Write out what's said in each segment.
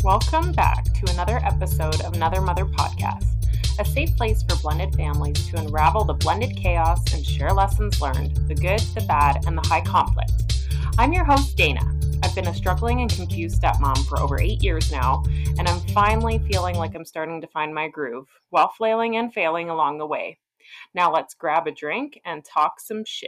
Welcome back to another episode of Another Mother Podcast, a safe place for blended families to unravel the blended chaos and share lessons learned, the good, the bad, and the high conflict. I'm your host, Dana. I've been a struggling and confused stepmom for over 8 years now, and I'm finally feeling like I'm starting to find my groove, while flailing and failing along the way. Now let's grab a drink and talk some shit.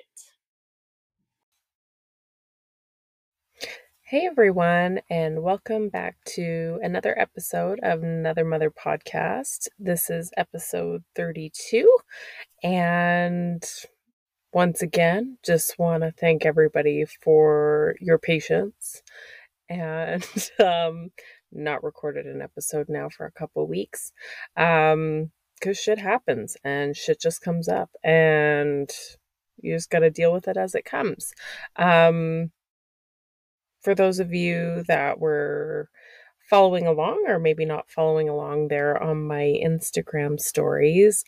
Hey everyone, and welcome back to another episode of Another Mother Podcast. This is episode 32, and once again, just want to thank everybody for your patience, and not recorded an episode now for a couple weeks, because shit happens, and shit just comes up, and you just got to deal with it as it comes. For those of you that were following along or maybe not following along there on my Instagram stories,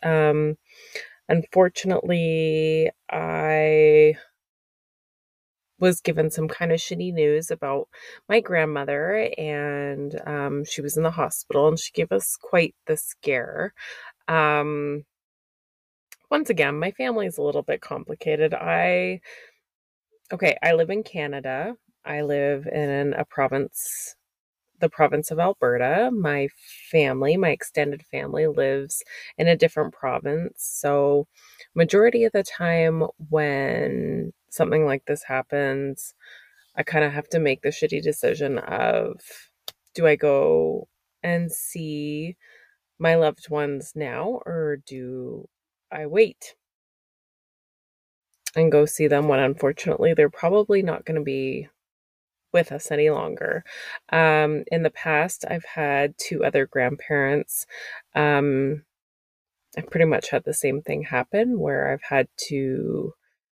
unfortunately, I was given some kind of shitty news about my grandmother, and she was in the hospital, and she gave us quite the scare. Once again, my family is a little bit complicated. I live in Canada. I live in the province of Alberta. My extended family lives in a different province. So majority of the time when something like this happens, I kind of have to make the shitty decision of, do I go and see my loved ones now, or do I wait and go see them when unfortunately they're probably not going to be with us any longer. In the past, I've had 2 other grandparents. I pretty much had the same thing happen where I've had to,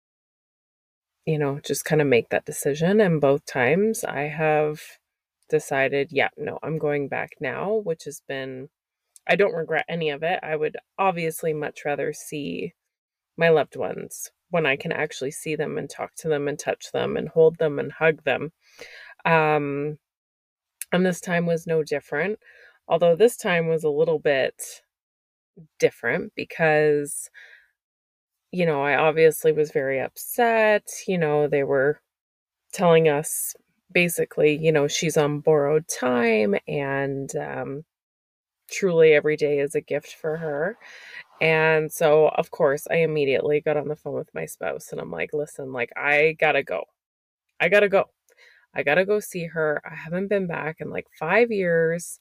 just kind of make that decision. And both times I have decided, yeah, no, I'm going back now, which has been, I don't regret any of it. I would obviously much rather see my loved ones when I can actually see them and talk to them and touch them and hold them and hug them. And this time was no different, although this time was a little bit different because, I obviously was very upset. They were telling us basically, she's on borrowed time, and truly every day is a gift for her. And so, of course, I immediately got on the phone with my spouse, and I'm like, listen, I gotta go. I gotta go see her. I haven't been back in 5 years.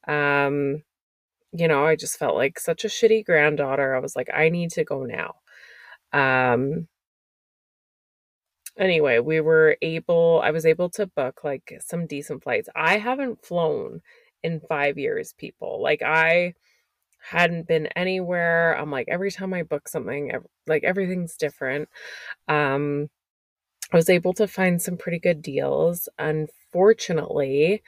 I just felt like such a shitty granddaughter. I was like, I need to go now. Anyway, I was able to book some decent flights. I haven't flown in 5 years, people. I hadn't been anywhere. I'm like, every time I book something, everything's different. I was able to find some pretty good deals. Unfortunately,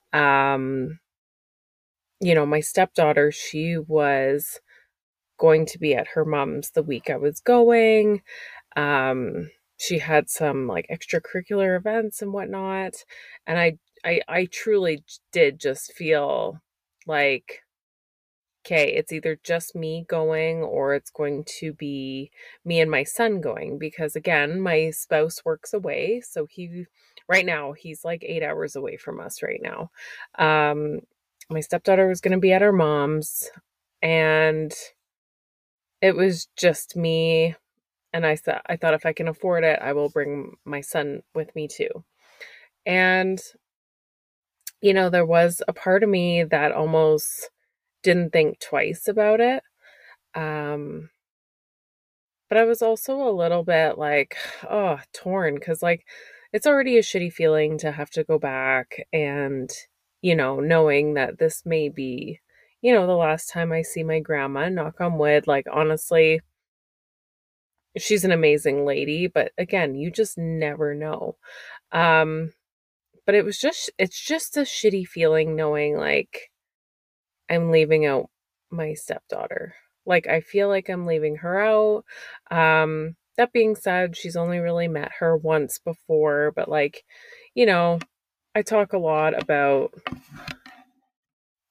my stepdaughter, she was going to be at her mom's the week I was going. She had some extracurricular events and whatnot. And I truly did just feel like, okay, it's either just me going or it's going to be me and my son going, because again, my spouse works away. So right now he's 8 hours away from us right now. My stepdaughter was going to be at her mom's, and it was just me. And I thought if I can afford it, I will bring my son with me too. And, there was a part of me that almost didn't think twice about it. But I was also a little bit torn, because it's already a shitty feeling to have to go back and, knowing that this may be, the last time I see my grandma, knock on wood. Honestly, she's an amazing lady, but again, you just never know. But it's just a shitty feeling knowing I'm leaving out my stepdaughter. I feel like I'm leaving her out. That being said, she's only really met her once before, but I talk a lot about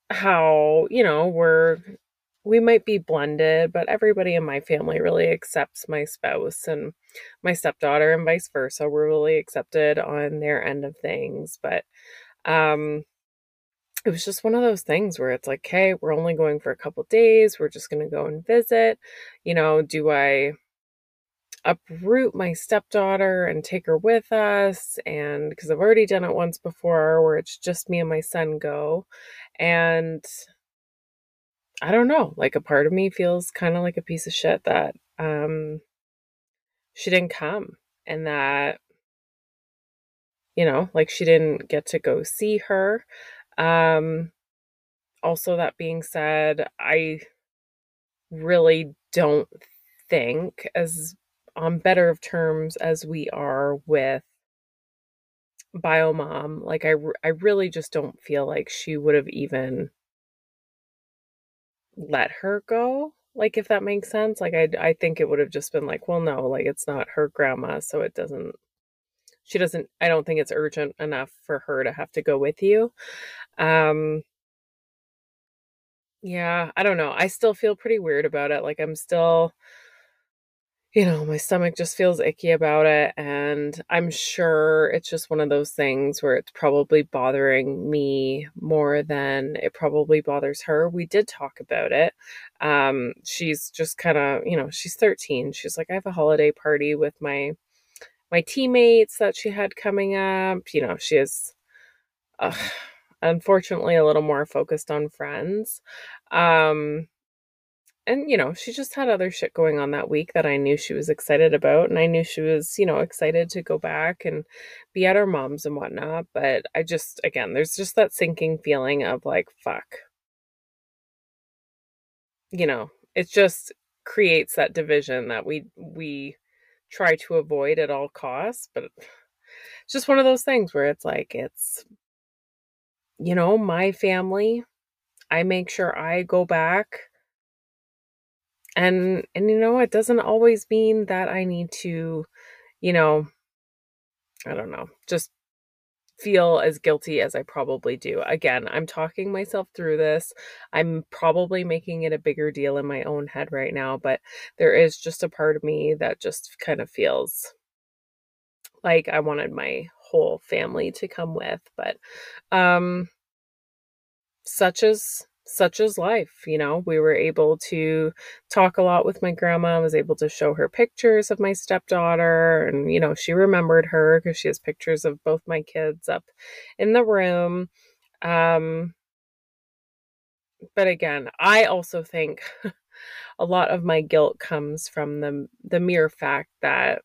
how, we might be blended, but everybody in my family really accepts my spouse and my stepdaughter and vice versa. We're really accepted on their end of things. But um it was just one of those things where it's like, hey, we're only going for a couple days. We're just gonna go and visit. Do I uproot my stepdaughter and take her with us? And because I've already done it once before where it's just me and my son go. And I don't know, like a part of me feels kind of like a piece of shit that she didn't come and that, like she didn't get to go see her. Um Also, that being said, I really don't think as on better of terms as we are with Biomom. Like I really just don't feel like she would have even let her go. Like if that makes sense. Like I think it would have just been like, well, no, like it's not her grandma, so it doesn't. She doesn't. I don't think it's urgent enough for her to have to go with you. Um, yeah, I don't know. I still feel pretty weird about it. Like I'm still my stomach just feels icky about it. And I'm sure it's just one of those things where it's probably bothering me more than it probably bothers her. We did talk about it. She's just kind of, she's 13. She's like, I have a holiday party with my teammates that she had coming up. She is uh, unfortunately a little more focused on friends. Um, and she just had other shit going on that week that I knew she was excited about, and I knew she was excited to go back and be at her mom's and whatnot. But I just, again, there's just that sinking feeling of like, fuck. It just creates that division that we try to avoid at all costs. But it's just one of those things where it's like, it's my family. I make sure I go back. And it doesn't always mean that I need to, you know, I don't know, just feel as guilty as I probably do. Again, I'm talking myself through this. I'm probably making it a bigger deal in my own head right now, but there is just a part of me that just kind of feels like I wanted my whole family to come with. But um such as life. We were able to talk a lot with my grandma. I was able to show her pictures of my stepdaughter, and she remembered her because she has pictures of both my kids up in the room. um but again, I also think a lot of my guilt comes from the mere fact that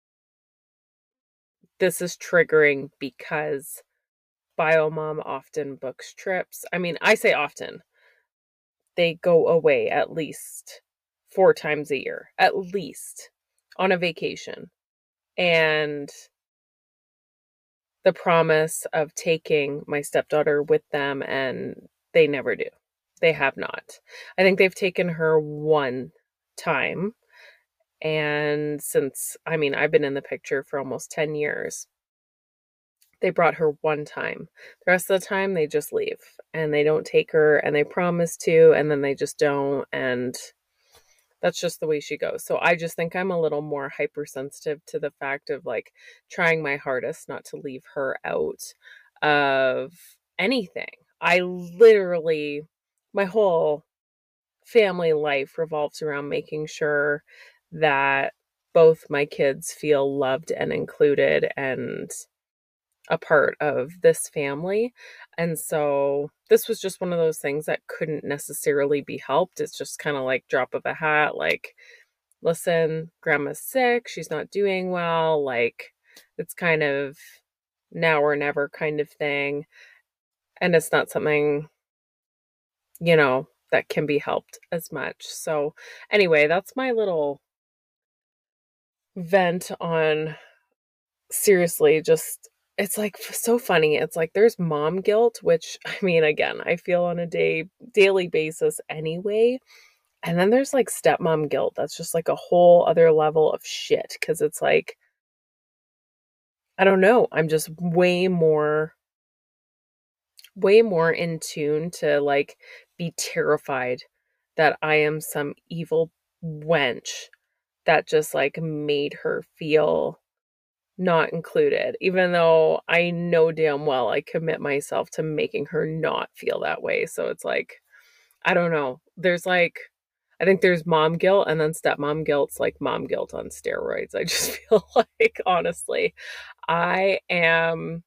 this is triggering because Biomom often books trips. I mean, I say often, they go away at least 4 times a year, at least, on a vacation. And the promise of taking my stepdaughter with them, and they never do. They have not. I think they've taken her one time, and since, I mean, I've been in the picture for almost 10 years, they brought her one time. The rest of the time, they just leave, and they don't take her, and they promise to, and then they just don't, and that's just the way she goes. So I just think I'm a little more hypersensitive to the fact of like trying my hardest not to leave her out of anything. I literally, my whole family life revolves around making sure that both my kids feel loved and included and a part of this family. And so this was just one of those things that couldn't necessarily be helped. It's just kind of like drop of a hat, like, listen, grandma's sick, she's not doing well, like it's kind of now or never kind of thing. And it's not something, that can be helped as much. So anyway, that's my little vent on, seriously, just, it's like so funny. It's like there's mom guilt, which I mean, again, I feel on a daily basis anyway. And then there's like stepmom guilt. That's just like a whole other level of shit. Cause it's like, I don't know. I'm just way more way more in tune to like be terrified that I am some evil wench that just like made her feel not included, even though I know damn well I commit myself to making her not feel that way. So it's like, I don't know. There's like, I think there's mom guilt, and then stepmom guilt's like mom guilt on steroids. I just feel like, honestly, I am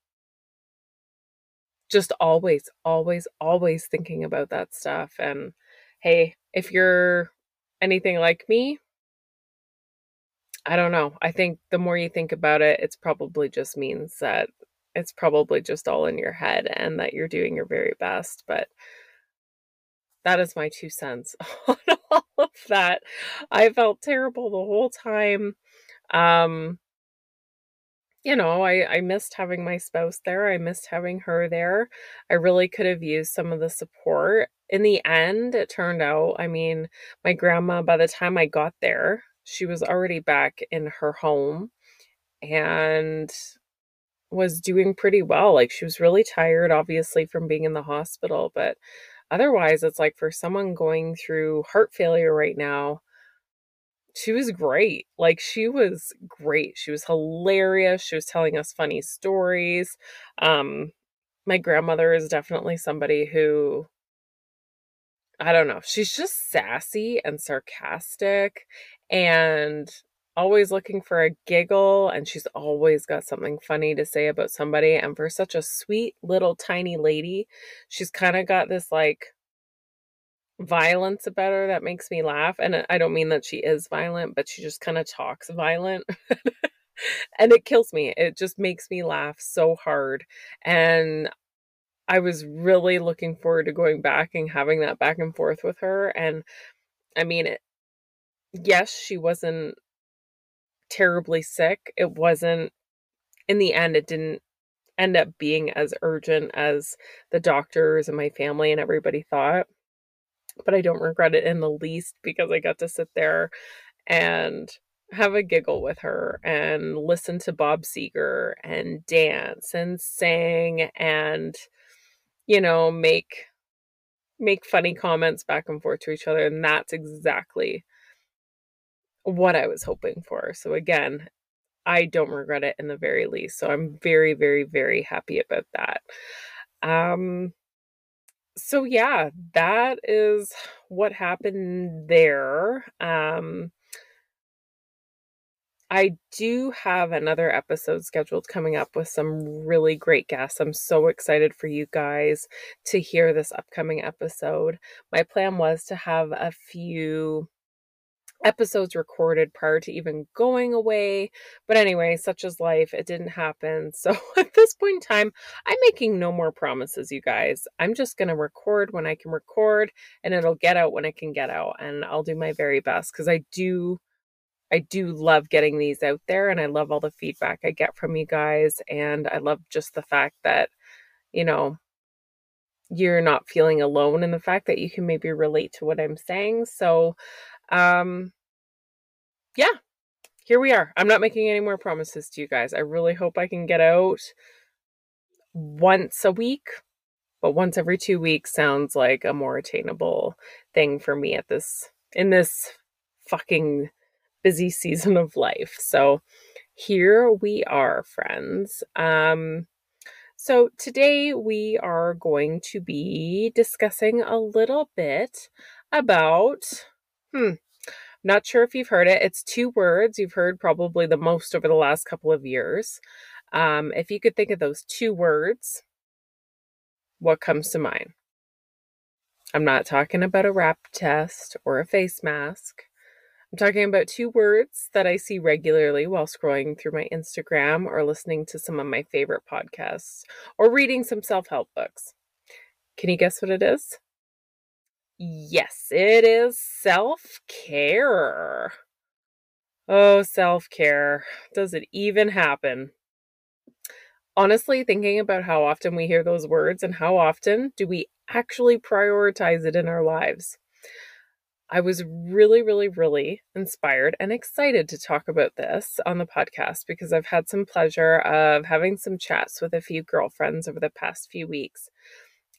just always, always, always thinking about that stuff. And hey, if you're anything like me, I don't know. I think the more you think about it, it's probably just means that it's probably just all in your head and that you're doing your very best. But that is my 2 cents on all of that. I felt terrible the whole time. Um, I missed having my spouse there. I missed having her there. I really could have used some of the support. In the end, it turned out, I mean, my grandma, by the time I got there, she was already back in her home and was doing pretty well. Like, she was really tired, obviously, from being in the hospital, but otherwise, it's like for someone going through heart failure right now, she was great. Like, she was great. She was hilarious. She was telling us funny stories. Um, my grandmother is definitely somebody who, I don't know, she's just sassy and sarcastic and always looking for a giggle, and she's always got something funny to say about somebody. And for such a sweet little tiny lady, she's kind of got this like violence about her that makes me laugh. And I don't mean that she is violent, but she just kind of talks violent. And it kills me. It just makes me laugh so hard. And I was really looking forward to going back and having that back and forth with her. And I mean, yes, she wasn't terribly sick. It wasn't, in the end, it didn't end up being as urgent as the doctors and my family and everybody thought. But I don't regret it in the least because I got to sit there and have a giggle with her and listen to Bob Seger and dance and sing and, make funny comments back and forth to each other. And that's exactly what I was hoping for. So again, I don't regret it in the very least. So I'm very, very, very happy about that. Um, so yeah, that is what happened there. I do have another episode scheduled coming up with some really great guests. I'm so excited for you guys to hear this upcoming episode. My plan was to have a few episodes recorded prior to even going away. But anyway, such is life. It didn't happen. So at this point in time, I'm making no more promises, you guys. I'm just going to record when I can record, and it'll get out when it can get out. And I'll do my very best because I do love getting these out there, and I love all the feedback I get from you guys. And I love just the fact that, you know, you're not feeling alone in the fact that you can maybe relate to what I'm saying. So, yeah, here we are. I'm not making any more promises to you guys. I really hope I can get out once a week, but once every 2 weeks sounds like a more attainable thing for me in this fucking busy season of life. So here we are, friends. So today we are going to be discussing a little bit about, not sure if you've heard it. It's 2 words you've heard probably the most over the last couple of years. If you could think of those 2 words, what comes to mind? I'm not talking about a rap test or a face mask. I'm talking about 2 words that I see regularly while scrolling through my Instagram or listening to some of my favorite podcasts or reading some self-help books. Can you guess what it is? Yes, it is self-care. Oh, self-care. Does it even happen? Honestly, thinking about how often we hear those words and how often do we actually prioritize it in our lives? I was really, really, really inspired and excited to talk about this on the podcast because I've had some pleasure of having some chats with a few girlfriends over the past few weeks.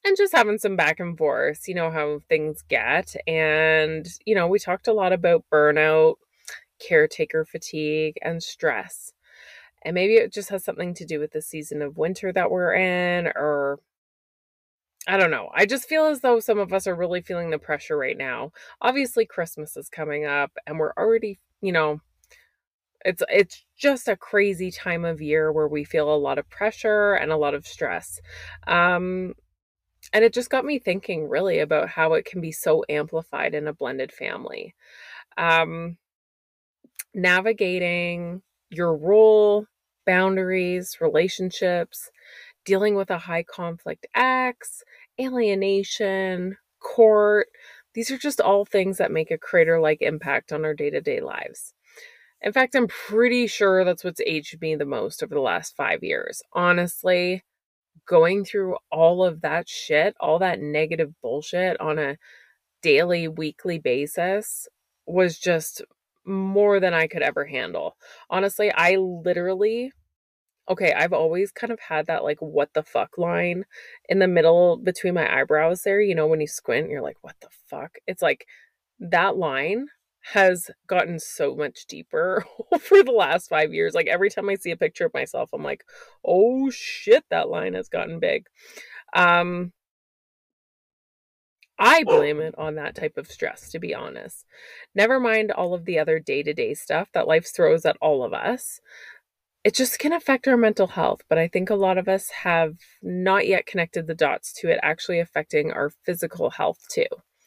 and just having some back and forth, you know, how things get. And, you know, we talked a lot about burnout, caretaker fatigue, and stress. And maybe it just has something to do with the season of winter that we're in, or I don't know. I just feel as though some of us are really feeling the pressure right now. Obviously, Christmas is coming up, and we're already, you know, it's just a crazy time of year where we feel a lot of pressure and a lot of stress. Um, and it just got me thinking really about how it can be so amplified in a blended family. Um, Navigating your role, boundaries, relationships, dealing with a high conflict ex, alienation, court. These are just all things that make a crater like impact on our day to day lives. In fact, I'm pretty sure that's what's aged me the most over the last 5 years. Honestly, going through all of that shit, all that negative bullshit on a daily, weekly basis was just more than I could ever handle. Honestly, I literally, okay, I've always kind of had that like what the fuck line in the middle between my eyebrows there. You know, when you squint, you're like, what the fuck? It's like that line has gotten so much deeper over the last 5 years. Like every time I see a picture of myself, I'm like, oh shit, that line has gotten big. Um, I blame it on that type of stress, to be honest. Never mind all of the other day to day stuff that life throws at all of us. It just can affect our mental health, but I think a lot of us have not yet connected the dots to it actually affecting our physical health too.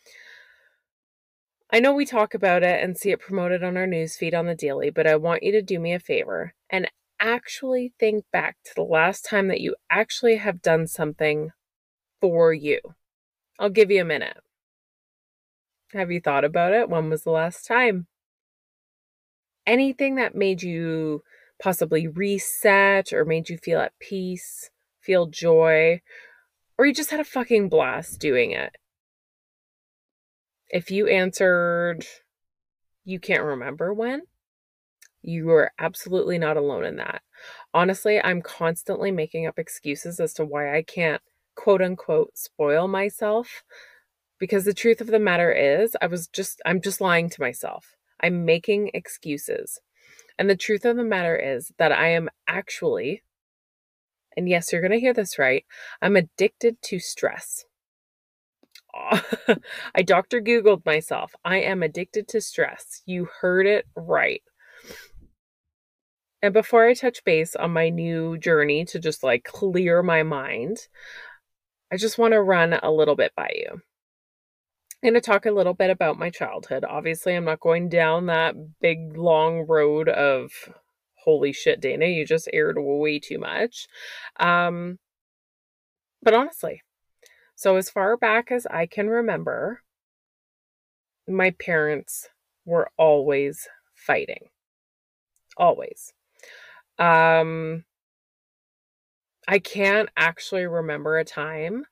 I know we talk about it and see it promoted on our newsfeed on the daily, but I want you to do me a favor and actually think back to the last time that you actually have done something for you. I'll give you a minute. Have you thought about it? When was the last time? Anything that made you possibly reset or made you feel at peace, feel joy, or you just had a fucking blast doing it? If you answered you can't remember when, you are absolutely not alone in that. Honestly, I'm constantly making up excuses as to why I can't quote unquote spoil myself, because the truth of the matter is I'm just lying to myself. I'm making excuses. And the truth of the matter is that I am actually, and yes, you're going to hear this right, I'm addicted to stress. I Dr. Googled myself. I am addicted to stress. You heard it right. And before I touch base on my new journey to just like clear my mind, I just want to run a little bit by you. I'm going to talk a little bit about my childhood. Obviously, I'm not going down that big long road of holy shit, Dana, you just aired way too much. Um, but honestly, so as far back as I can remember, my parents were always fighting. Always. Um, I can't actually remember a time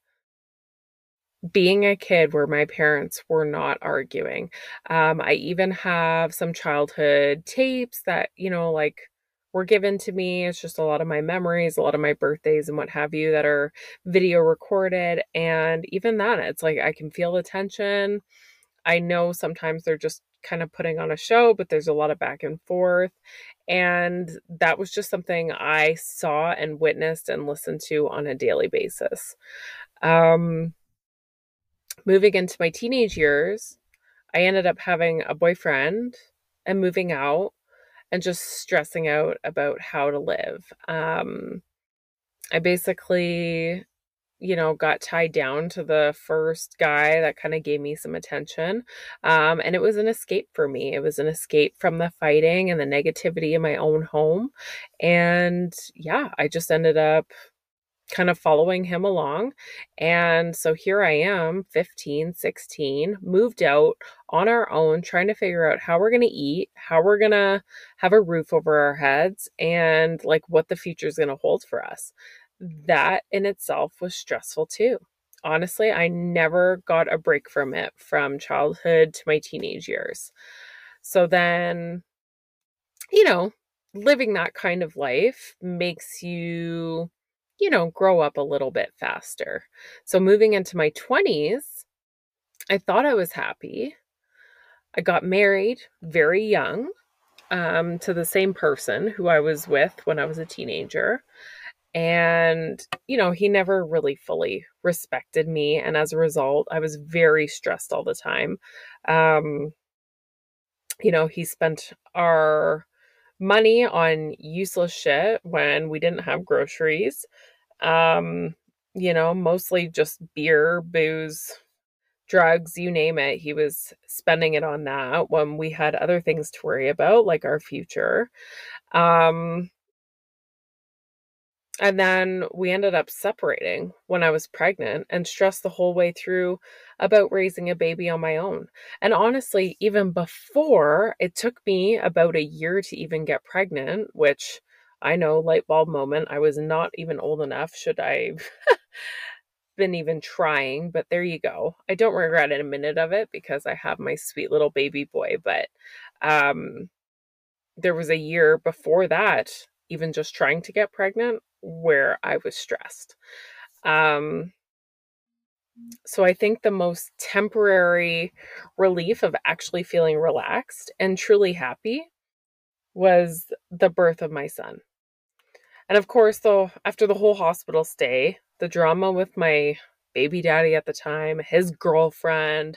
being a kid where my parents were not arguing. I even have some childhood tapes that, you know, like were given to me. It's just a lot of my memories, a lot of my birthdays and what have you that are video recorded. And even then, it's like I can feel the tension. I know sometimes they're just kind of putting on a show, but there's a lot of back and forth. And that was just something I saw and witnessed and listened to on a daily basis. Um, Moving into my teenage years, I ended up having a boyfriend and moving out and just stressing out about how to live. I basically, you know, got tied down to the first guy that kind of gave me some attention. And it was an escape for me. It was an escape from the fighting and the negativity in my own home. And yeah, I just ended up kind of following him along. And so here I am, 15, 16, moved out on our own, trying to figure out how we're going to eat, how we're going to have a roof over our heads, and like what the future is going to hold for us. That in itself was stressful too. Honestly, I never got a break from it from childhood to my teenage years. So then, you know, living that kind of life makes you, grow up a little bit faster. So moving into my 20s, I thought I was happy. I got married very young, to the same person who I was with when I was a teenager. And, he never really fully respected me. And as a result, I was very stressed all the time. Um, he spent our money on useless shit when we didn't have groceries. Um, mostly just beer, booze, drugs, you name it. He was spending it on that when we had other things to worry about, like our future. Um, and then we ended up separating when I was pregnant and stressed the whole way through about raising a baby on my own. And honestly, even before, it took me about a year to even get pregnant, which I know, light bulb moment. I was not even old enough. Should I been even trying, but there you go. I don't regret a minute of it because I have my sweet little baby boy, but um there was a year before that, even just trying to get pregnant, where I was stressed. Um so I think the most temporary relief of actually feeling relaxed and truly happy was the birth of my son. And of course, though, after the whole hospital stay, the drama with my baby daddy at the time, his girlfriend,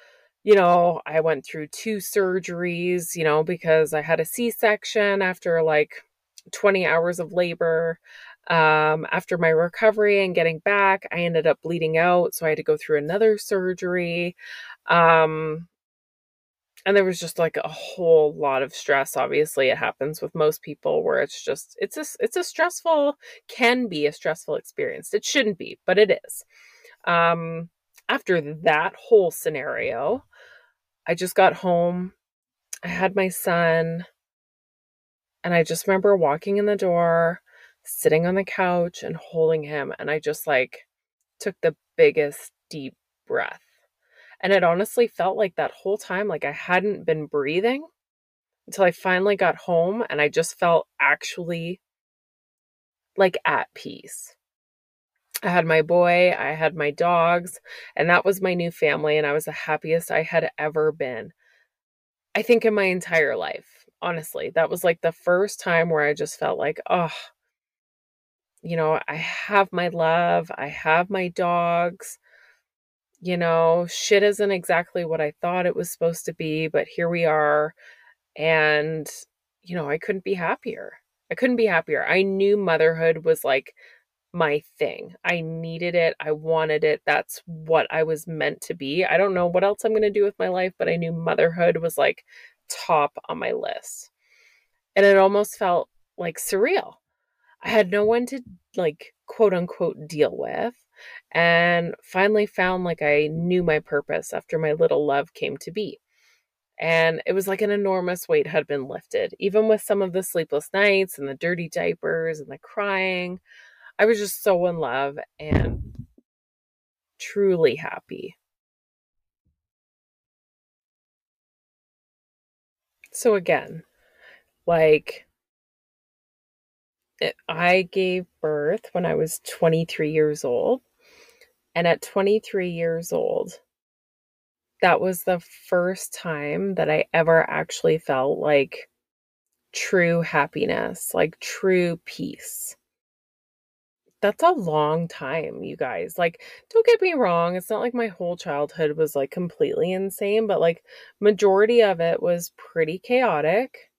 I went through two surgeries, because I had a C-section after like 20 hours of labor. After my recovery and getting back, I ended up bleeding out. So I had to go through another surgery. Um, and there was just like a whole lot of stress. Obviously, it happens with most people where it's a stressful, can be a stressful experience. It shouldn't be, but it is. Um, After that whole scenario, I just got home. I had my son, and I just remember walking in the door, sitting on the couch and holding him, and I just like took the biggest deep breath. And it honestly felt like that whole time like I hadn't been breathing until I finally got home, and I just felt actually like at peace. I had my boy, I had my dogs, and that was my new family, and I was the happiest I had ever been. I think in my entire life, honestly. That was like the first time where I just felt like, oh, I have my love, I have my dogs, shit isn't exactly what I thought it was supposed to be, but here we are. And, I couldn't be happier. I couldn't be happier. I knew motherhood was like my thing. I needed it. I wanted it. That's what I was meant to be. I don't know what else I'm going to do with my life, but I knew motherhood was like top on my list. And it almost felt like surreal. I had no one to like quote unquote deal with, and finally found like I knew my purpose after my little love came to be. And it was like an enormous weight had been lifted, even with some of the sleepless nights and the dirty diapers and the crying. I was just so in love and truly happy. So again, like I gave birth when I was 23 years old. And at 23 years old, that was the first time that I ever actually felt like true happiness, like true peace. That's a long time, you guys. Like, don't get me wrong, it's not like my whole childhood was like completely insane, but like majority of it was pretty chaotic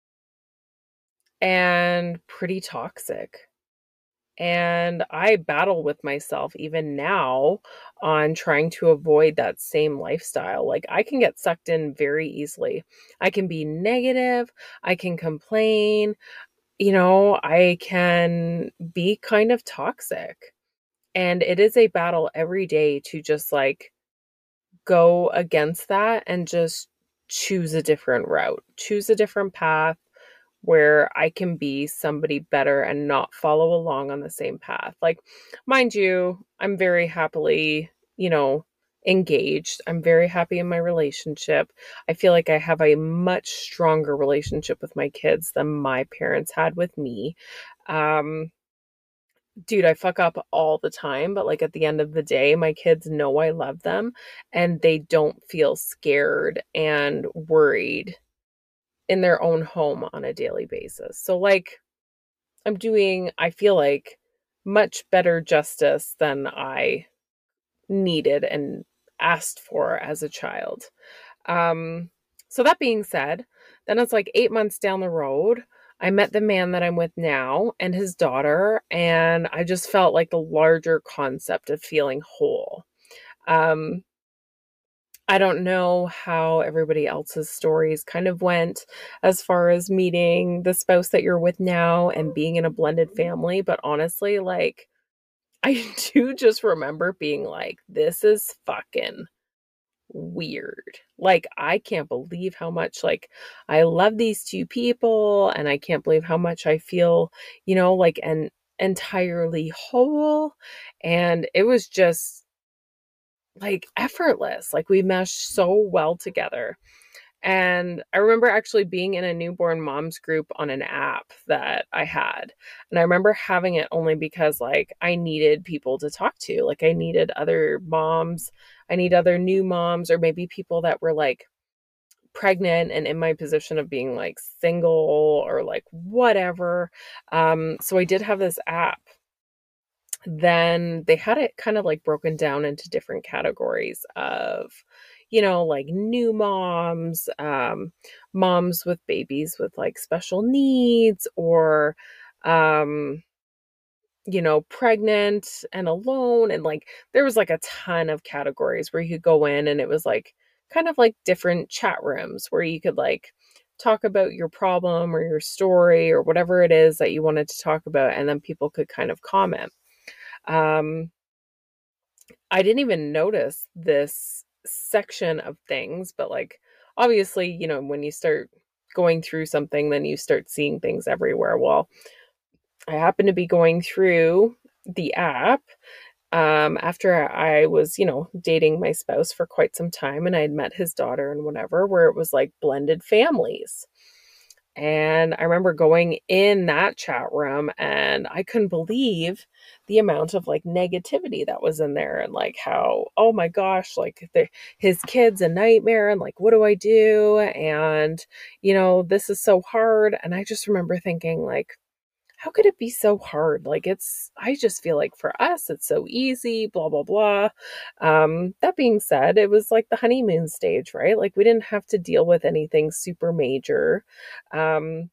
and pretty toxic. And I battle with myself even now on trying to avoid that same lifestyle. Like, I can get sucked in very easily. I can be negative, I can complain, I can be kind of toxic. And it is a battle every day to just like go against that and just choose a different route, choose a different path where I can be somebody better and not follow along on the same path. Like, mind you, I'm very happily, engaged. I'm very happy in my relationship. I feel like I have a much stronger relationship with my kids than my parents had with me. Um, dude, I fuck up all the time, but like at the end of the day, my kids know I love them and they don't feel scared and worried in their own home on a daily basis. So like I'm doing, I feel like, much better justice than I needed and asked for as a child. Um, so that being said, then it's like 8 months down the road, I met the man that I'm with now and his daughter, and I just felt like the larger concept of feeling whole. Um, I don't know how everybody else's stories kind of went as far as meeting the spouse that you're with now and being in a blended family, but honestly, like, I do just remember being like, this is fucking weird. Like, I can't believe how much, like, I love these two people, and I can't believe how much I feel, like an entirely whole. And it was just like effortless. Like, we meshed so well together. And I remember actually being in a newborn moms group on an app that I had. And I remember having it only because like I needed people to talk to. Like I needed other moms, I need other new moms, or maybe people that were like pregnant and in my position of being like single or like whatever. So I did have this app. Then they had it kind of like broken down into different categories of, like new moms, moms with babies with like special needs, or, um, pregnant and alone. And like there was like a ton of categories where you could go in, and it was like kind of like different chat rooms where you could like talk about your problem or your story or whatever it is that you wanted to talk about. And then people could kind of comment. Um, I didn't even notice this section of things, but like obviously, when you start going through something, then you start seeing things everywhere. Well, I happened to be going through the app after I was, dating my spouse for quite some time, and I had met his daughter and whatever, where it was like blended families. And I remember going in that chat room and I couldn't believe the amount of like negativity that was in there, and like how, oh my gosh, like his kid's a nightmare, and like, what do I do? And, this is so hard. And I just remember thinking, like, how could it be so hard? Like I just feel like for us, it's so easy, blah, blah, blah. That being said, it was like the honeymoon stage, right? Like we didn't have to deal with anything super major. Um,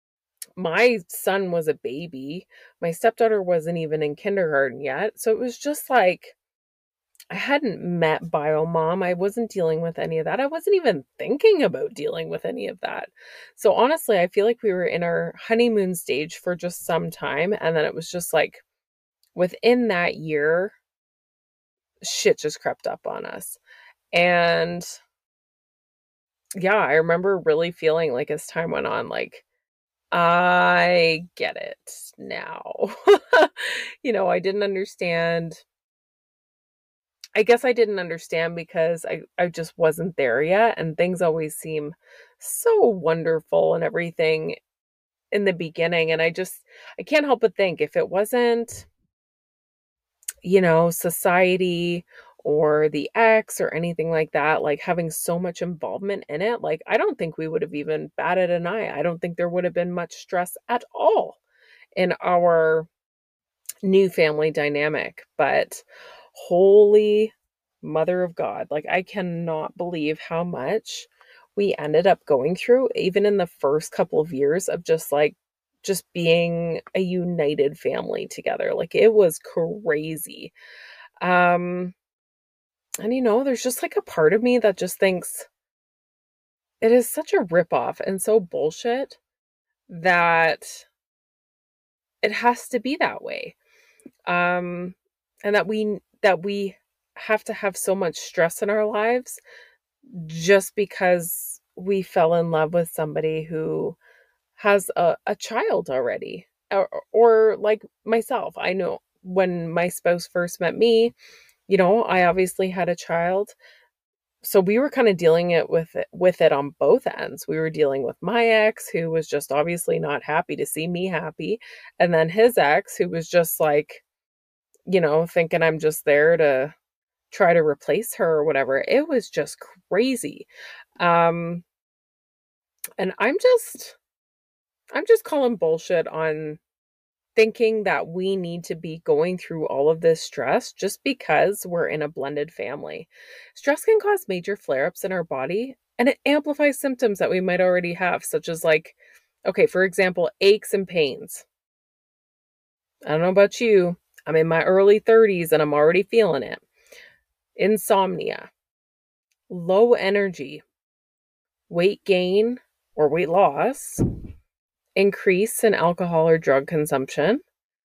my son was a baby. My stepdaughter wasn't even in kindergarten yet. So it was just like, I hadn't met bio mom. I wasn't dealing with any of that. I wasn't even thinking about dealing with any of that. So honestly, I feel like we were in our honeymoon stage for just some time. And then it was just like within that year, shit just crept up on us. And yeah, I remember really feeling like as time went on, like, I get it now. I didn't understand. I guess I didn't understand because I just wasn't there yet. And things always seem so wonderful and everything in the beginning. And I can't help but think if it wasn't, society or the ex or anything like that, like having so much involvement in it, like I don't think we would have even batted an eye. I don't think there would have been much stress at all in our new family dynamic. But holy mother of God, like I cannot believe how much we ended up going through, even in the first couple of years of just being a united family together. Like it was crazy. Um, and there's just like a part of me that just thinks it is such a ripoff and so bullshit that it has to be that way. Um, and that we have to have so much stress in our lives just because we fell in love with somebody who has a child already. Or like myself, I know when my spouse first met me, I obviously had a child. So we were kind of dealing with it on both ends. We were dealing with my ex, who was just obviously not happy to see me happy, and then his ex, who was just like, thinking I'm just there to try to replace her or whatever. It was just crazy. Um and I'm just calling bullshit on thinking that we need to be going through all of this stress just because we're in a blended family. Stress can cause major flare-ups in our body, and it amplifies symptoms that we might already have, such as like, okay, for example, aches and pains. I don't know about you. I'm in my early 30s and I'm already feeling it. Insomnia, low energy, weight gain or weight loss, increase in alcohol or drug consumption.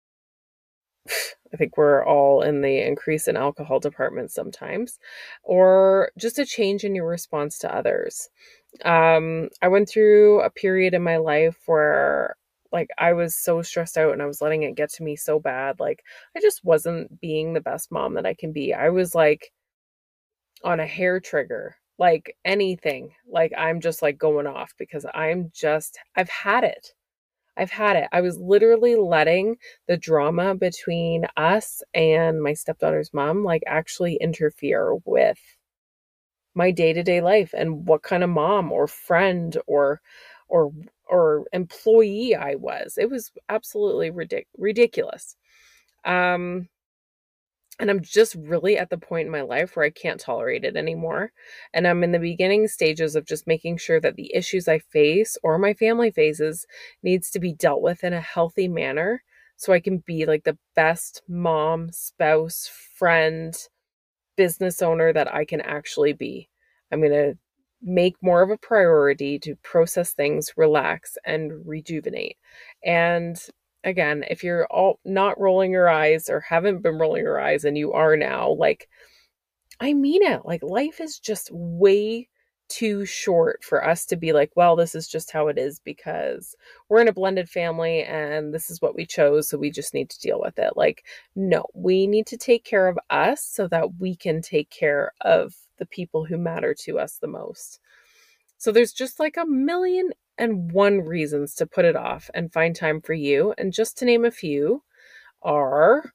I think we're all in the increase in alcohol department sometimes, or just a change in your response to others. I went through a period in my life where like I was so stressed out and I was letting it get to me so bad. Like I just wasn't being the best mom that I can be. I was like on a hair trigger, like anything. Like I'm just like going off because I've had it. I've had it. I was literally letting the drama between us and my stepdaughter's mom like actually interfere with my day-to-day life and what kind of mom or friend or or employee I was. It was absolutely ridiculous. Um and I'm just really at the point in my life where I can't tolerate it anymore. And I'm in the beginning stages of just making sure that the issues I face or my family faces needs to be dealt with in a healthy manner so I can be like the best mom, spouse, friend, business owner that I can actually be. I'm going to make more of a priority to process things, relax, and rejuvenate. And again, if you're all not rolling your eyes or haven't been rolling your eyes and you are now, like, I mean it. Like, life is just way too short for us to be like, well, this is just how it is because we're in a blended family and this is what we chose. So we just need to deal with it. Like, no, we need to take care of us so that we can take care of the people who matter to us the most. So there's just like a million and one reasons to put it off and find time for you. And just to name a few are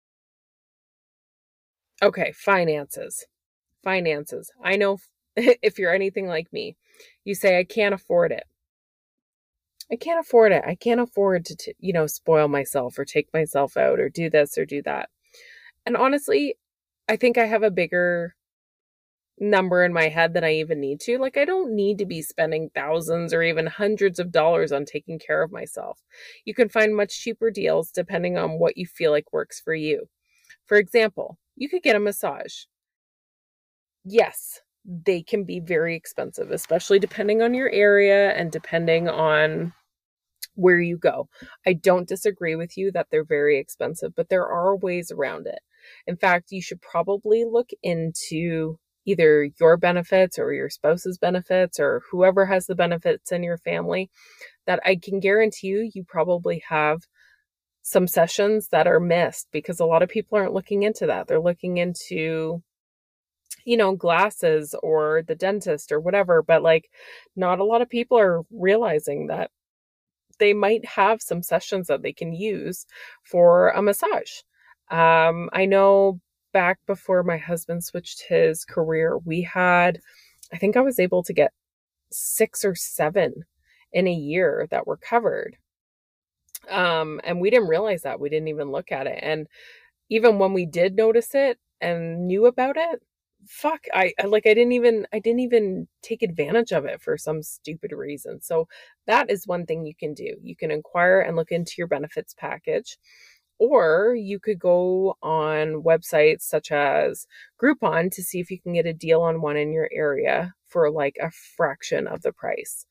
okay, finances. Finances. I know if you're anything like me, you say, I can't afford it. I can't afford it. I can't afford to, spoil myself or take myself out or do this or do that. And honestly, I think I have a bigger number in my head than I even need to. Like, I don't need to be spending thousands or even hundreds of dollars on taking care of myself. You can find much cheaper deals depending on what you feel like works for you. For example, you could get a massage. Yes, they can be very expensive, especially depending on your area and depending on where you go. I don't disagree with you that they're very expensive, but there are ways around it. In fact, you should probably look into either your benefits or your spouse's benefits or whoever has the benefits in your family that I can guarantee you probably have some sessions that are missed because a lot of people aren't looking into that. They're looking into glasses or the dentist or whatever, but like not a lot of people are realizing that they might have some sessions that they can use for a massage. I know back before my husband switched his career, I think I was able to get 6 or 7 in a year that were covered. And we didn't realize that. We didn't even look at it. And even when we did notice it and knew about it, fuck, I didn't even take advantage of it for some stupid reason. So that is one thing you can do. You can inquire and look into your benefits package, or you could go on websites such as Groupon to see if you can get a deal on one in your area for like a fraction of the price.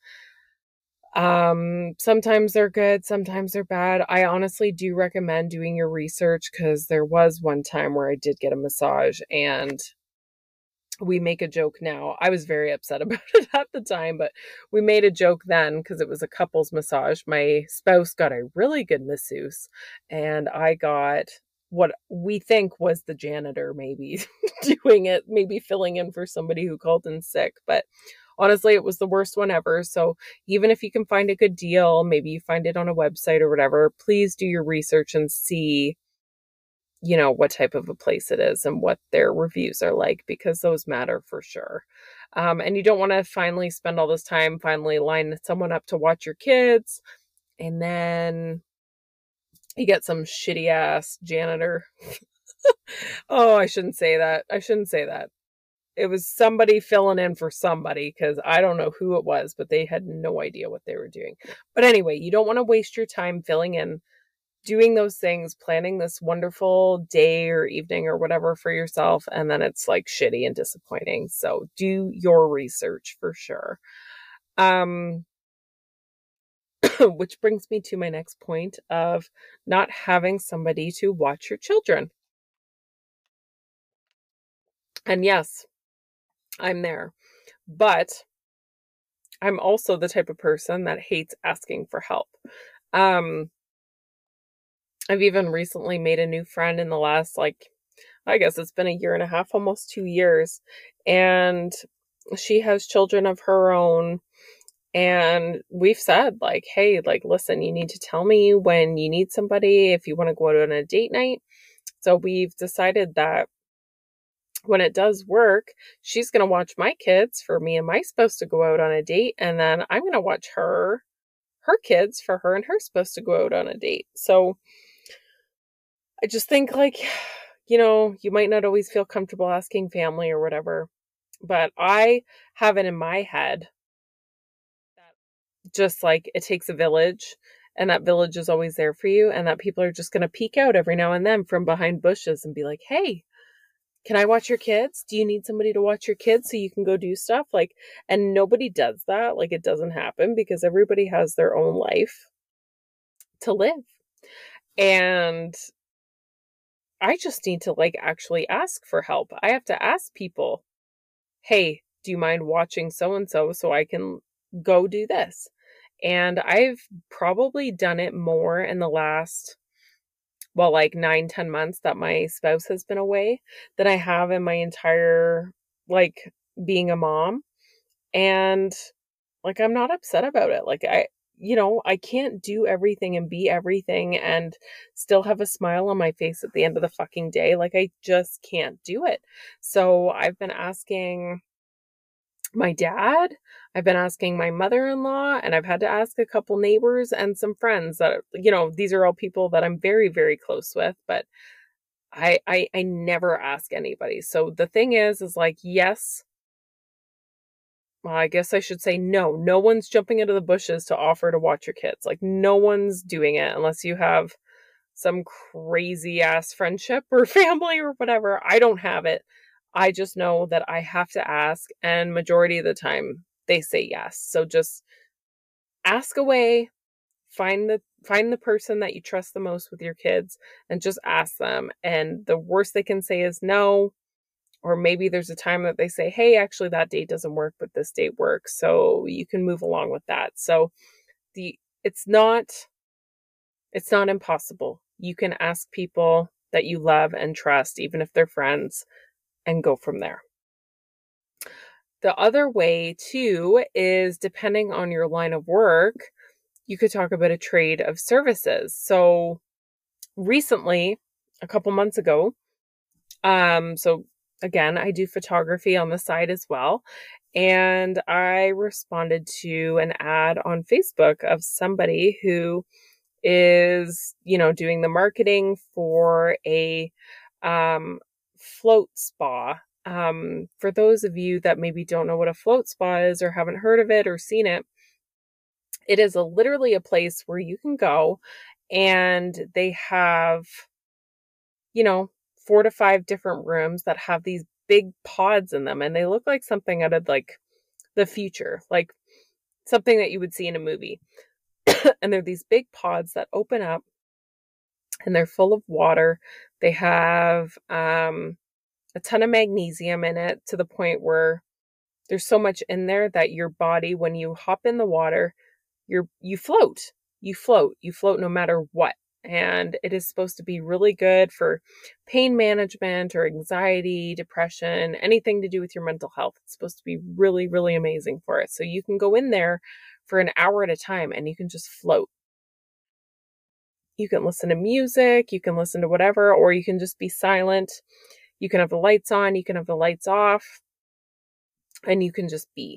Sometimes they're good, sometimes they're bad. I honestly do recommend doing your research because there was one time where I did get a massage and we make a joke now. I was very upset about it at the time, but we made a joke then because it was a couple's massage. My spouse got a really good masseuse and I got what we think was the janitor maybe doing it, maybe filling in for somebody who called in sick. But honestly, it was the worst one ever. So even if you can find a good deal, maybe you find it on a website or whatever, please do your research and see, what type of a place it is and what their reviews are like, because those matter for sure. And you don't want to finally spend all this time finally line someone up to watch your kids, and then you get some shitty ass janitor. Oh, I shouldn't say that. I shouldn't say that. It was somebody filling in for somebody, because I don't know who it was, but they had no idea what they were doing. But anyway, you don't want to waste your time filling in, doing those things, planning this wonderful day or evening or whatever for yourself, and then it's like shitty and disappointing. So do your research for sure. Which brings me to my next point of not having somebody to watch your children. And yes, I'm there, but I'm also the type of person that hates asking for help. I've even recently made a new friend in the last, I guess it's been a year and a half, almost 2 years. And she has children of her own. And we've said, hey, listen, you need to tell me when you need somebody, if you want to go out on a date night. So we've decided that when it does work, she's going to watch my kids for me and my spouse to go out on a date. And then I'm going to watch her kids for her and her spouse to go out on a date. So I just think you might not always feel comfortable asking family or whatever, but I have it in my head that just it takes a village, and that village is always there for you, and that people are just going to peek out every now and then from behind bushes and be like, hey, can I watch your kids? Do you need somebody to watch your kids so you can go do stuff? And nobody does that. It doesn't happen, because everybody has their own life to live. And I just need to actually ask for help. I have to ask people, hey, do you mind watching so-and-so so I can go do this? And I've probably done it more in the last, 9-10 months that my spouse has been away than I have in my entire, being a mom. And I'm not upset about it. I can't do everything and be everything and still have a smile on my face at the end of the fucking day. I just can't do it. So I've been asking my dad, I've been asking my mother-in-law, and I've had to ask a couple neighbors and some friends that, these are all people that I'm very, very close with, but I never ask anybody. So the thing is yes, well, I guess I should say no one's jumping into the bushes to offer to watch your kids. No one's doing it unless you have some crazy ass friendship or family or whatever. I don't have it. I just know that I have to ask, and majority of the time they say yes. So just ask away, find the person that you trust the most with your kids, and just ask them. And the worst they can say is no. Or maybe there's a time that they say, hey, actually that date doesn't work, but this date works. So you can move along with that. So it's not impossible. You can ask people that you love and trust, even if they're friends, and go from there. The other way too is, depending on your line of work, you could talk about a trade of services. So recently, a couple months ago, so again, I do photography on the side as well. And I responded to an ad on Facebook of somebody who is, doing the marketing for a float spa. For those of you that maybe don't know what a float spa is, or haven't heard of it or seen it, it is literally a place where you can go, and they have, 4 to 5 different rooms that have these big pods in them, and they look like something out of the future, like something that you would see in a movie. And they're these big pods that open up, and they're full of water. They have a ton of magnesium in it, to the point where there's so much in there that your body, when you hop in the water, you float no matter what. and it is supposed to be really good for pain management or anxiety, depression, anything to do with your mental health. It's supposed to be really, really amazing for it. So you can go in there for an hour at a time and you can just float. You can listen to music, you can listen to whatever, or you can just be silent. You can have the lights on, you can have the lights off, and you can just be.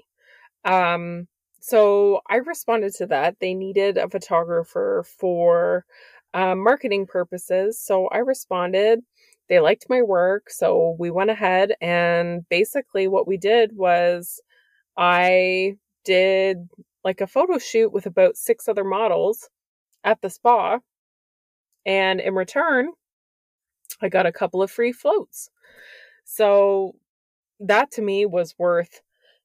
So I responded to that. They needed a photographer for marketing purposes. So I responded. They liked my work. So we went ahead, and basically what we did was I did like a photo shoot with about 6 other models at the spa. And in return, I got a couple of free floats. So that to me was worth,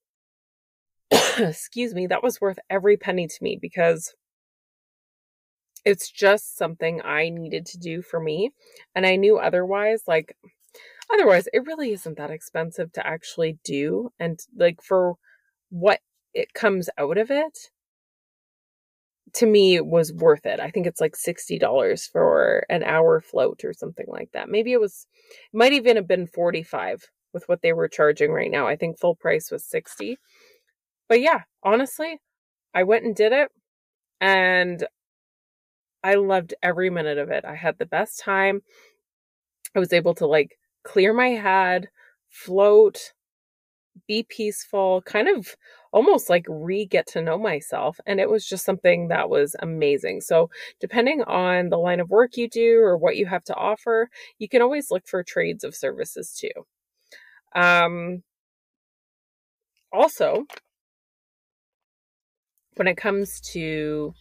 excuse me, that was worth every penny to me, because it's just something I needed to do for me. And I knew otherwise it really isn't that expensive to actually do. And like for what it comes out of it, to me, it was worth it. I think it's like $60 for an hour float or something like that. Maybe it might even have been 45 with what they were charging right now. I think full price was 60. But yeah, honestly, I went and did it, and I loved every minute of it. I had the best time. I was able to like clear my head, float, be peaceful, kind of almost like get to know myself. And it was just something that was amazing. So depending on the line of work you do or what you have to offer, you can always look for trades of services too. Also, when it comes to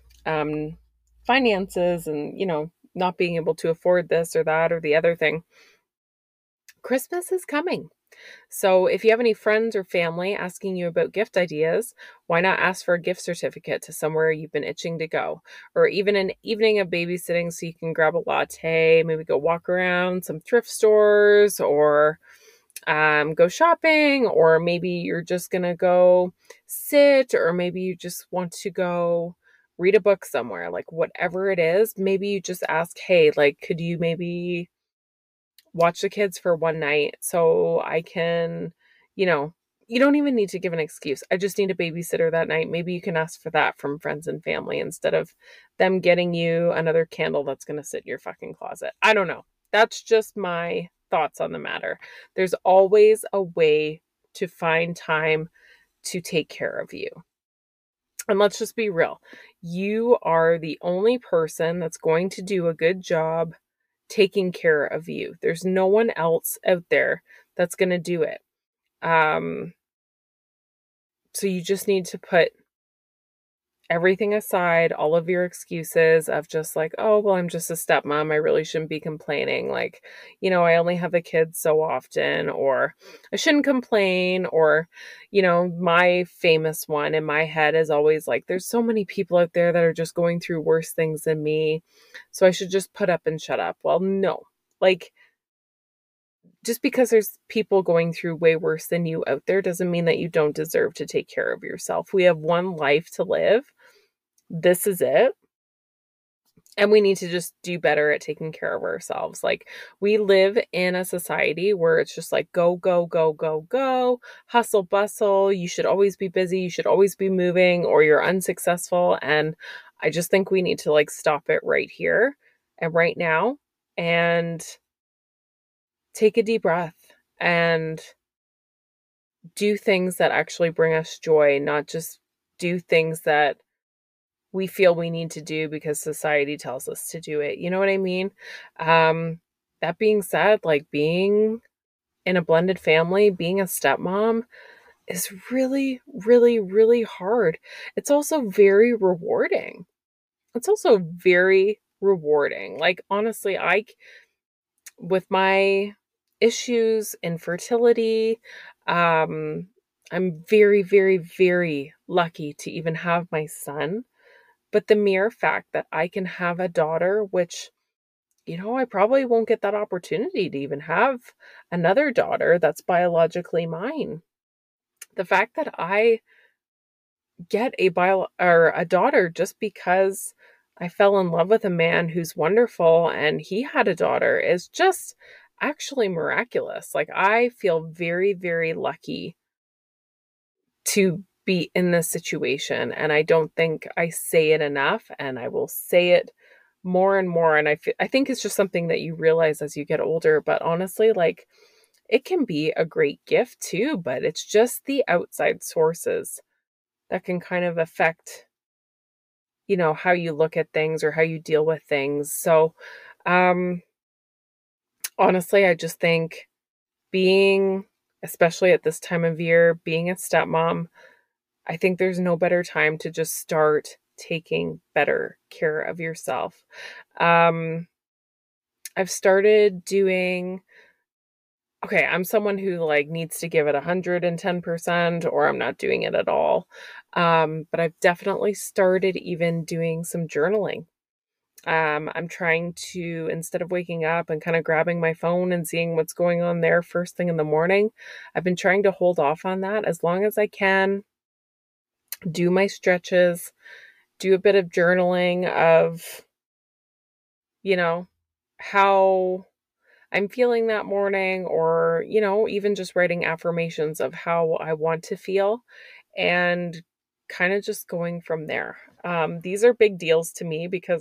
finances and, not being able to afford this or that or the other thing, Christmas is coming. So if you have any friends or family asking you about gift ideas, why not ask for a gift certificate to somewhere you've been itching to go? Or even an evening of babysitting so you can grab a latte, maybe go walk around some thrift stores, or go shopping, or maybe you're just going to go sit, or maybe you just want to go read a book somewhere. Like whatever it is, maybe you just ask, hey, like, could you maybe watch the kids for one night so I can, you don't even need to give an excuse. I just need a babysitter that night. Maybe you can ask for that from friends and family instead of them getting you another candle that's going to sit in your fucking closet. I don't know. That's just my thoughts on the matter. There's always a way to find time to take care of you. And let's just be real. You are the only person that's going to do a good job taking care of you. There's no one else out there that's going to do it. So you just need to put everything aside, all of your excuses of just like, oh, well, I'm just a stepmom. I really shouldn't be complaining. Like, I only have the kids so often, or I shouldn't complain. Or, my famous one in my head is always like, there's so many people out there that are just going through worse things than me, so I should just put up and shut up. Well, no, like, just because there's people going through way worse than you out there doesn't mean that you don't deserve to take care of yourself. We have one life to live. This is it. And we need to just do better at taking care of ourselves. Like, we live in a society where it's just like, go, go, go, go, go, hustle, bustle. You should always be busy. You should always be moving, or you're unsuccessful. And I just think we need to like stop it right here and right now and take a deep breath and do things that actually bring us joy, not just do things that we feel we need to do because society tells us to do it. You know what I mean? That being said, like, being in a blended family, being a stepmom is really, really, really hard. It's also very rewarding. Like, honestly, with my issues, infertility, I'm very, very, very lucky to even have my son. But the mere fact that I can have a daughter, which, I probably won't get that opportunity to even have another daughter that's biologically mine. The fact that I get a daughter just because I fell in love with a man who's wonderful and he had a daughter is just actually miraculous. Like, I feel very, very lucky to be in this situation, and I don't think I say it enough, and I will say it more and more, and I think it's just something that you realize as you get older, but honestly, like, it can be a great gift too, but it's just the outside sources that can kind of affect, how you look at things or how you deal with things. So, um, honestly, I just think being, especially at this time of year, being a stepmom, I think there's no better time to just start taking better care of yourself. Um, I've started doing, okay, I'm someone who like needs to give it 110% or I'm not doing it at all. But I've definitely started even doing some journaling. I'm trying to, instead of waking up and kind of grabbing my phone and seeing what's going on there first thing in the morning, I've been trying to hold off on that as long as I can, do my stretches, do a bit of journaling of, you know, how I'm feeling that morning, or, even just writing affirmations of how I want to feel and kind of just going from there. These are big deals to me because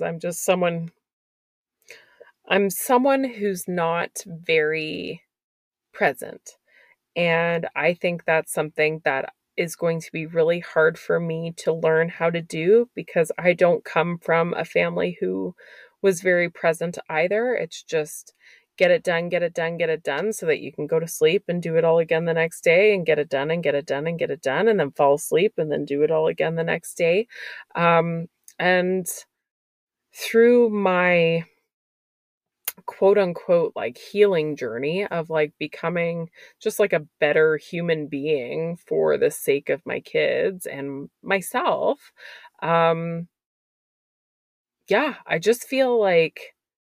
I'm someone who's not very present. And I think that's something that is going to be really hard for me to learn how to do because I don't come from a family who was very present either. It's just get it done, get it done, get it done so that you can go to sleep and do it all again the next day and get it done and get it done and get it done and then fall asleep and then do it all again the next day. And through my quote unquote like healing journey of like becoming just like a better human being for the sake of my kids and myself. um yeah, I just feel like,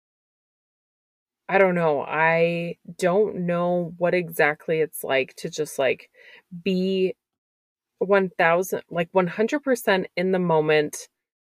I don't know, I don't know what exactly it's like to just like be 1000 like 100% in the moment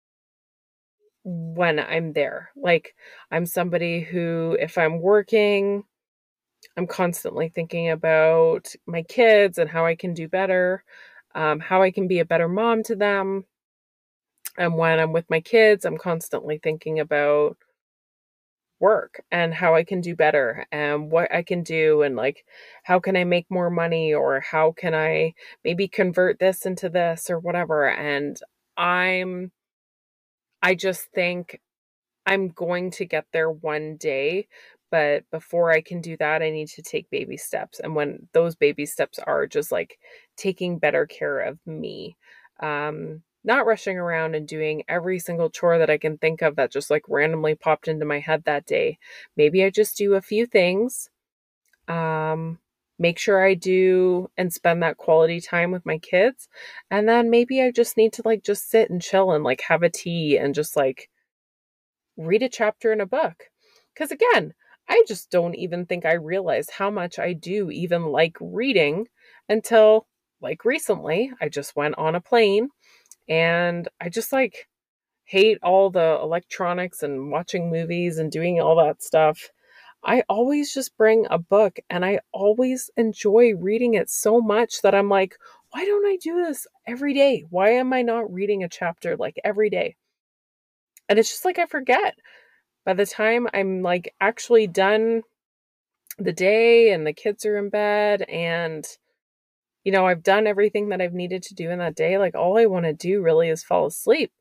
when I'm there. Like, I'm somebody who, if I'm working, I'm constantly thinking about my kids and how I can do better, how I can be a better mom to them. And when I'm with my kids, I'm constantly thinking about work and how I can do better and what I can do and like how can I make more money or how can I maybe convert this into this or whatever. And I'm I just think I'm going to get there one day, but before I can do that, I need to take baby steps. And when those baby steps are just like taking better care of me, not rushing around and doing every single chore that I can think of that just like randomly popped into my head that day. Maybe I just do a few things, um, make sure I do and spend that quality time with my kids. And then maybe I just need to like just sit and chill and like have a tea and just like read a chapter in a book. Because again, I just don't even think I realized how much I do even like reading until like recently. I just went on a plane and I just like hate all the electronics and watching movies and doing all that stuff. I always just bring a book and I always enjoy reading it so much that I'm like, why don't I do this every day? Why am I not reading a chapter like every day? And it's just like I forget. By the time I'm like actually done the day and the kids are in bed and I've done everything that I've needed to do in that day, like all I want to do really is fall asleep.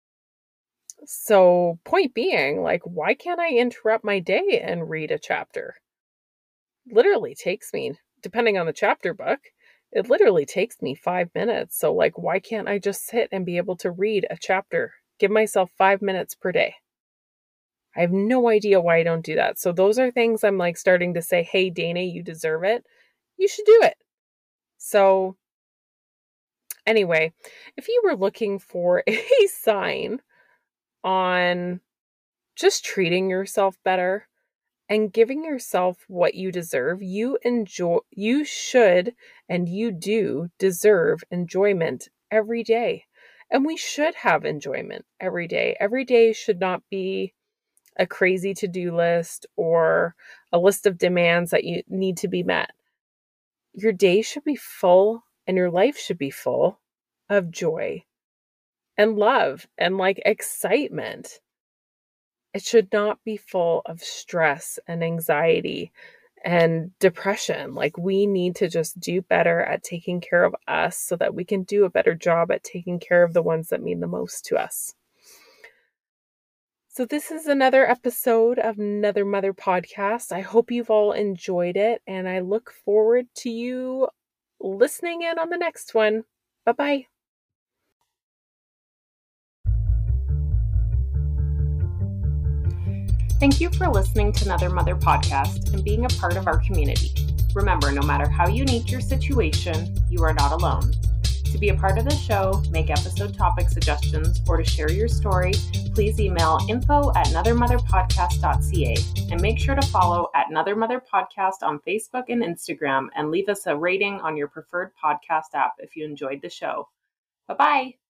So, point being, like, why can't I interrupt my day and read a chapter? Literally takes me, depending on the chapter book, it literally takes me 5 minutes. So, like, why can't I just sit and be able to read a chapter? Give myself 5 minutes per day. I have no idea why I don't do that. So those are things I'm like starting to say, hey, Dana, you deserve it. You should do it. So, anyway, if you were looking for a sign on just treating yourself better and giving yourself what you deserve, you should, and you do deserve enjoyment every day. And we should have enjoyment every day. Every day should not be a crazy to-do list or a list of demands that you need to be met. Your day should be full and your life should be full of joy and love and like excitement. It should not be full of stress and anxiety and depression. Like, we need to just do better at taking care of us so that we can do a better job at taking care of the ones that mean the most to us. So this is another episode of Another Mother Podcast. I hope you've all enjoyed it, and I look forward to you listening in on the next one. Bye-bye. Thank you for listening to Another Mother Podcast and being a part of our community. Remember, no matter how unique your situation, you are not alone. To be a part of the show, make episode topic suggestions, or to share your story, please email info@anothermotherpodcast.ca, and make sure to follow @Another Mother Podcast on Facebook and Instagram, and leave us a rating on your preferred podcast app if you enjoyed the show. Bye-bye.